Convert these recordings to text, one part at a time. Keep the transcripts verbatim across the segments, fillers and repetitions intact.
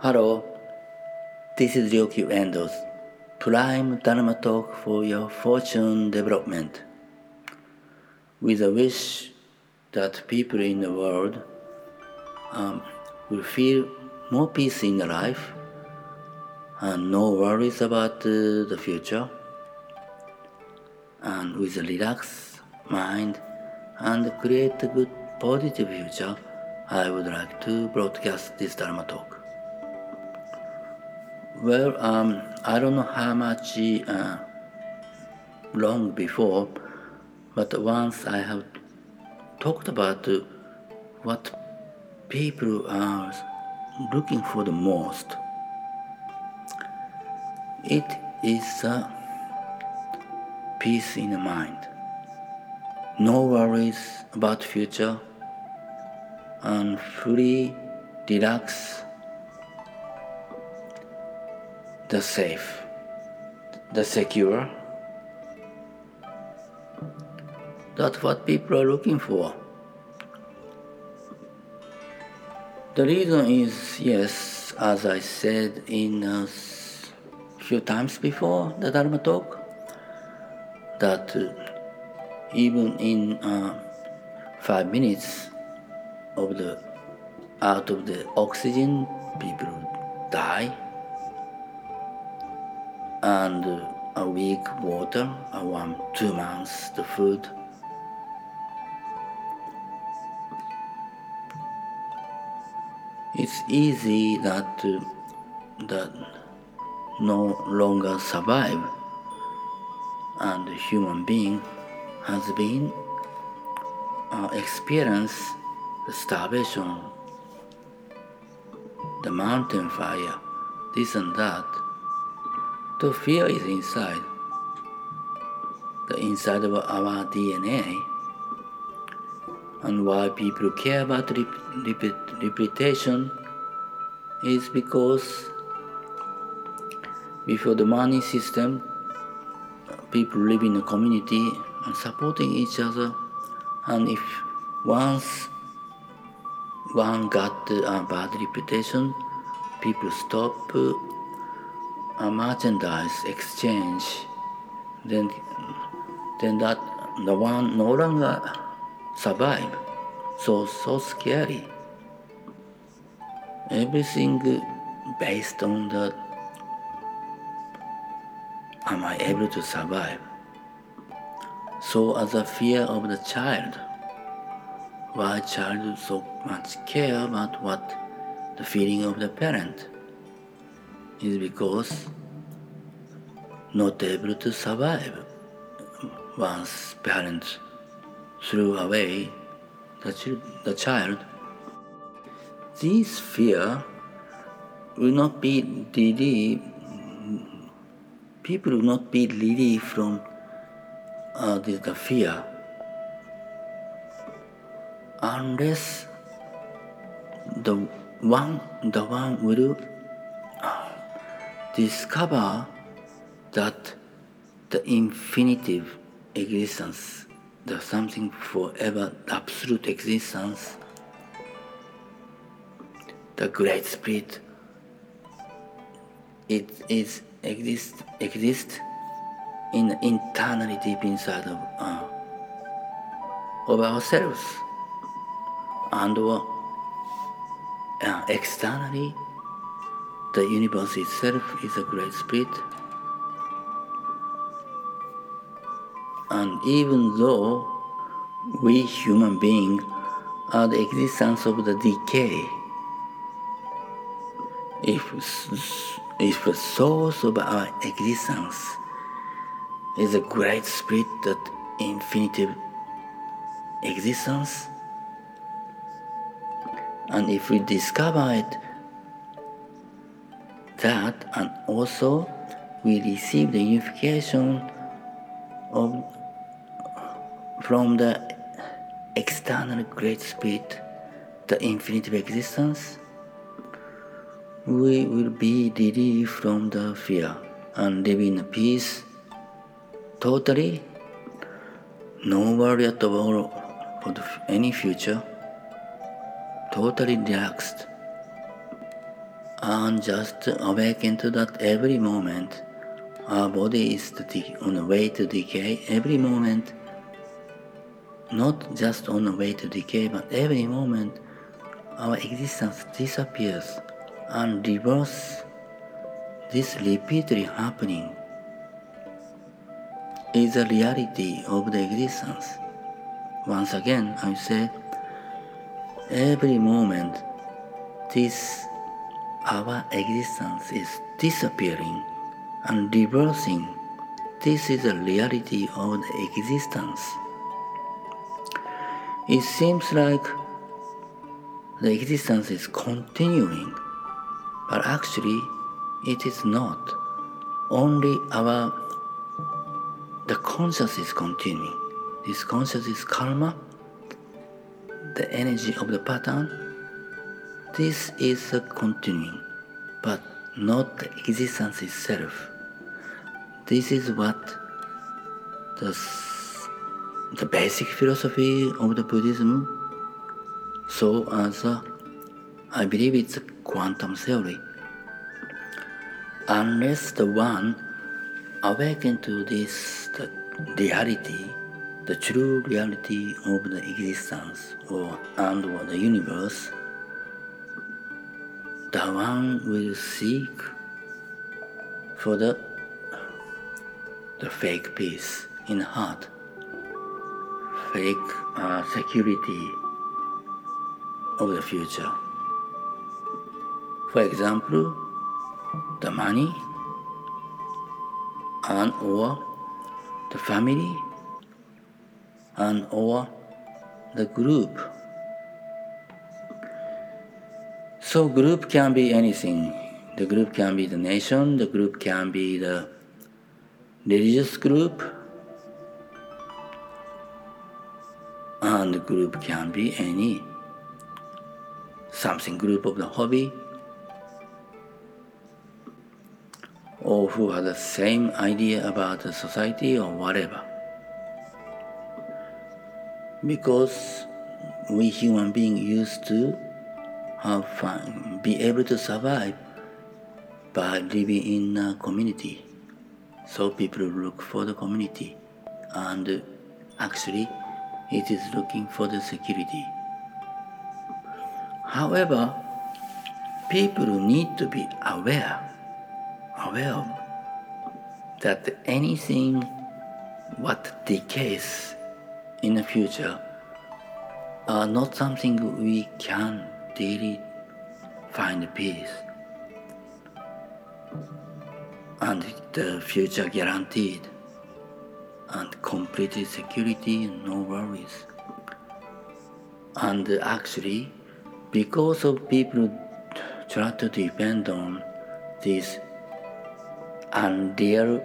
Hello, this is Ryoku Endo's Prime Dharma Talk for your fortune development. With a wish that people in the world um, will feel more peace in their life and no worries about uh, the future, and with a relaxed mind and create a good positive future, I would like to broadcast this Dharma talk. Well, um, I don't know how much uh, long before, but once I have talked about uh, what people are looking for the most. It is a peace in the mind. No worries about future and fully relax, the safe, the secure. That's what people are looking for. The reason is, yes, as I said in a few times before the Dharma talk, that uh, even in uh, five minutes of the out of the oxygen, people die, and uh, a week water, uh, one two months the food. It's easy that uh, that no longer survive, and the human being has been uh, experience the starvation, the mountain fire, this and that. The fear is inside, the inside of our D N A, and why people care about rep- rep- reputation is because before the money system, people live in a community and supporting each other, and if once one got a bad reputation, people stop uh, a merchandise exchange, then then that the one no longer survive. So so scary. Everything based on the am I able to survive? So as a fear of the child, why child so much care about what the feeling of the parent is because not able to survive once parents threw away the, ch- the child. This fear will not be relieved, people will not be relieved from uh, the, the fear unless the one, the one will uh, discover that the infinitive existence, the something forever absolute existence, the great spirit, it is exist exist in internally deep inside of uh, of ourselves, and uh, externally the universe itself is a great spirit. And even though we human beings are the existence of the decay, if, if the source of our existence is a great spirit, that infinitive existence, and if we discover it, that, and also we receive the unification of from the external great spirit, the infinitive existence, we will be relieved from the fear and live in peace totally, no worry at all for the, any future, totally relaxed. and just awaken to that every moment our body is on the way to decay. Every moment, not just on the way to decay, but every moment our existence disappears and rebirth. This repeatedly happening is a reality of the existence. Once again, I say, every moment this our existence is disappearing and reversing. This is a reality of the existence. It seems like the existence is continuing, but actually it is not. Only our the conscious is continuing. This conscious is karma, the energy of the pattern. This is a continuing, but not the existence itself. This is what the, the basic philosophy of the Buddhism, so as a, I believe it's a quantum theory. Unless the one awaken to this the reality, the true reality of the existence or and or the universe, the one will seek for the the fake peace in the heart, fake uh, security of the future. For example, the money and or the family and or the group. So group can be anything. The group can be the nation, the group can be the religious group, and the group can be any something group of the hobby, or who have the same idea about the society or whatever. Because we human beings used to have fun, be able to survive by living in a community. So people look for the community, and actually it is looking for the security. However, people need to be aware, aware of that anything what decays in the future are not something we can really find peace and the future guaranteed and complete security and no worries. And actually, because of people try to depend on this unreal,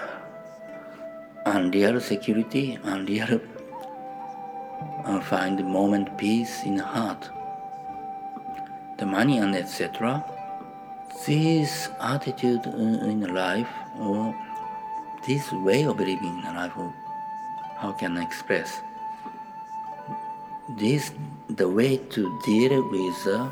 unreal security, unreal and find moment peace in the heart, the money and et cetera. This attitude in life, or this way of living in life, or how can I express? This the way to deal with uh,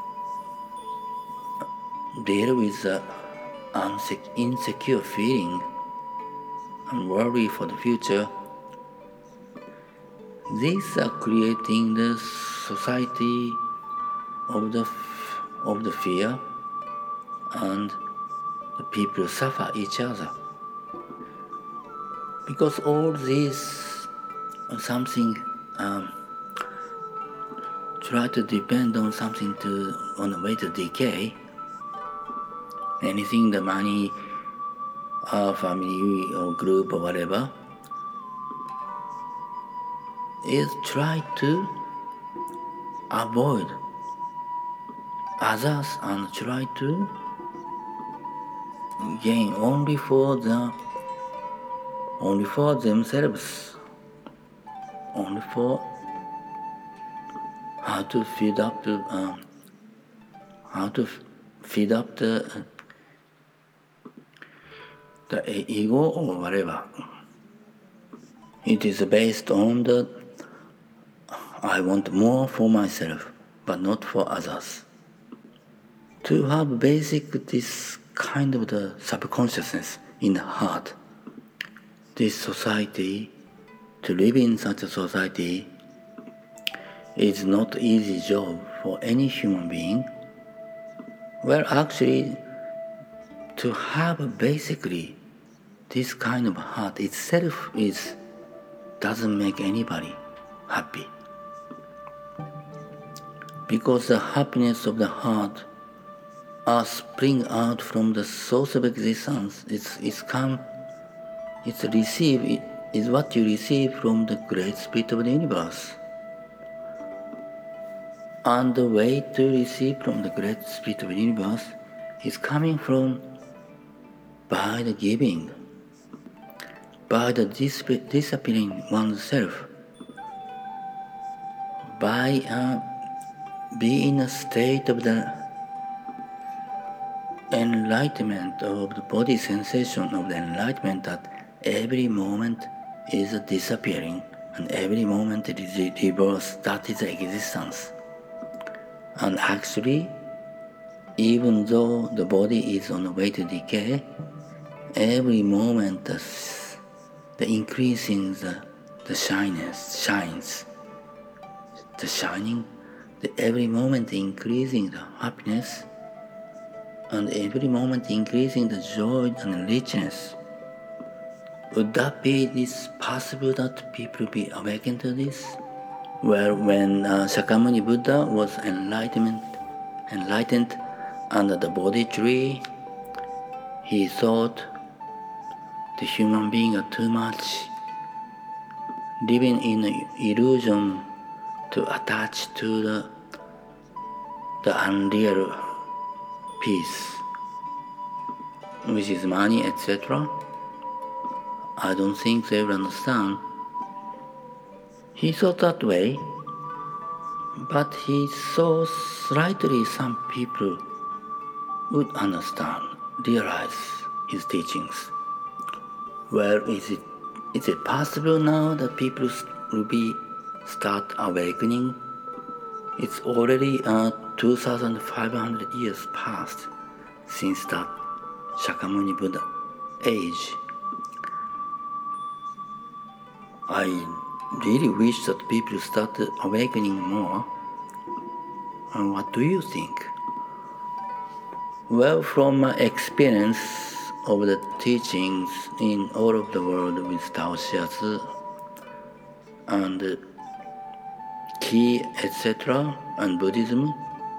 deal with the unsec- insecure feeling and worry for the future. These are creating the society of the f- of the fear, and the people suffer each other. Because all this are something um, try to depend on something to on the way to decay. Anything, the money, or family or group or whatever, is try to avoid others and try to gain only for the only for themselves, only for how to feed up the um, how to f- feed up the uh, the ego or whatever. It is based on the I want more for myself, but not for others. to have basic this kind of the subconsciousness in the heart. This society, to live in such a society, is not easy job for any human being. Well, actually, to have basically this kind of heart itself is doesn't make anybody happy. Because the happiness of the heart are spring out from the source of existence. It's, it's come, it's received, it is what you receive from the great spirit of the universe. And the way to receive from the great spirit of the universe is coming from by the giving, by the dis- disciplining oneself, by uh, being in a state of the enlightenment of the body sensation of the enlightenment that every moment is a disappearing and every moment it is a rebirth. That is the existence. And actually, even though the body is on the way to decay, every moment the, the increasing the, the shyness shines, the shining, the every moment increasing the happiness, and every moment increasing the joy and richness. Would that be this possible that people be awakened to this? Well, when uh, Shakyamuni Buddha was enlightenment, enlightened under the Bodhi tree, he thought the human being are too much living in an illusion to attach to the the unreal peace, which is money, et cetera. I don't think they will understand. He thought that way, but he saw slightly some people would understand, realize his teachings. Well, is it is it possible now that people will be start awakening? It's already uh, two thousand five hundred years past since that Shakyamuni Buddha age. I really wish that people started awakening more. And what do you think? Well, from my experience of the teachings in all of the world with Tao Shiatsu and Ki, et cetera, and Buddhism,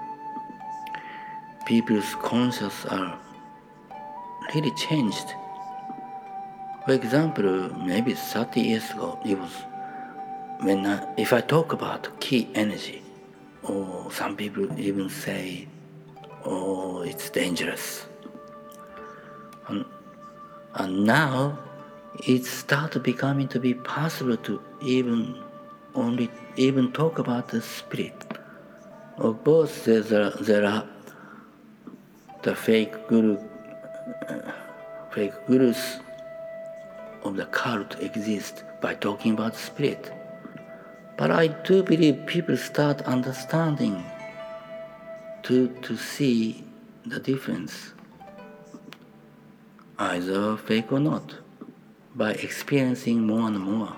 people's conscience are really changed. For example, maybe thirty years ago, it was when I, if I talk about Ki energy, or some people even say, oh, it's dangerous. And, and now it started becoming to be possible to even only even talk about the spirit. Of course, there's a, there are the fake guru, uh, fake gurus of the cult exist by talking about spirit. But I do believe people start understanding to to see the difference, either fake or not, by experiencing more and more.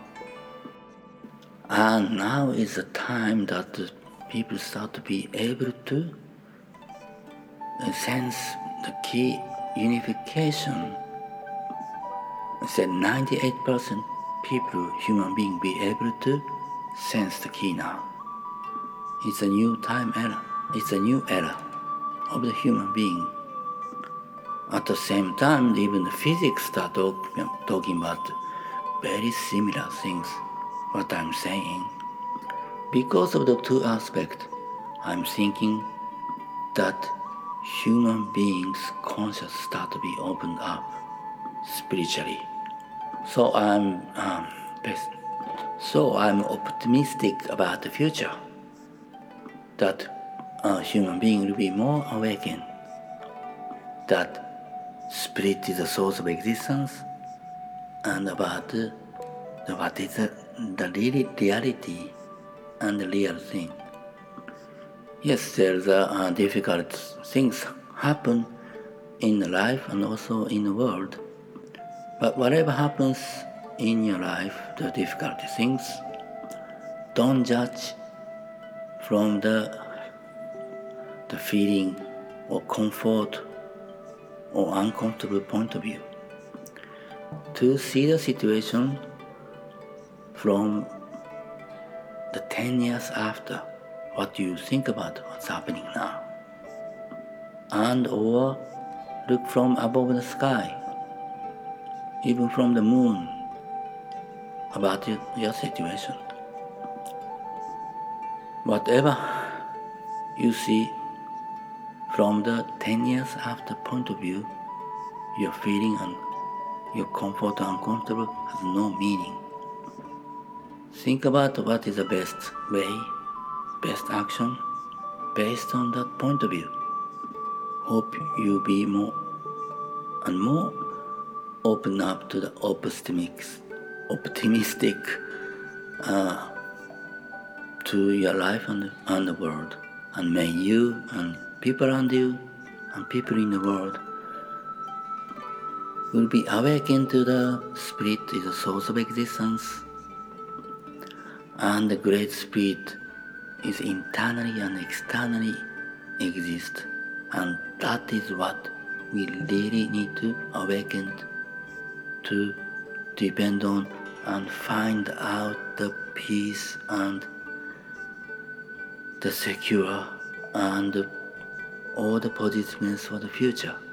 And now is the time that the people start to be able to sense the Ki unification. I said ninety-eight percent people, human being, be able to sense the Ki now. It's a new time era. It's a new era of the human being. At the same time, even the physics start talk, talking about very similar things, what I'm saying. Because of the two aspects, I'm thinking that human beings' conscious start to be opened up spiritually. So I'm um, so I'm optimistic about the future, that a human being will be more awakened, that spirit is the source of existence, and about the, the, what is the, the really reality and the real thing. Yes, there's uh, difficult things happen in life and also in the world. But whatever happens in your life, the difficult things, don't judge from the the feeling or comfort or uncomfortable point of view. To see the situation from the ten years after, what you think about what's happening now. And or look from above the sky, even from the moon, about your, your situation. Whatever you see from the ten years after point of view, your feeling and your comfort or uncomfortable has no meaning. Think about what is the best way, best action, based on that point of view. Hope you be more and more open up to the optimistic, optimistic uh, to your life and, and the world. And may you and people around you and people in the world will be awakened to the Spirit is the source of existence, and the great Spirit is internally and externally exist, and that is what we really need to awaken to depend on and find out the peace and the secure and all the positiveness for the future.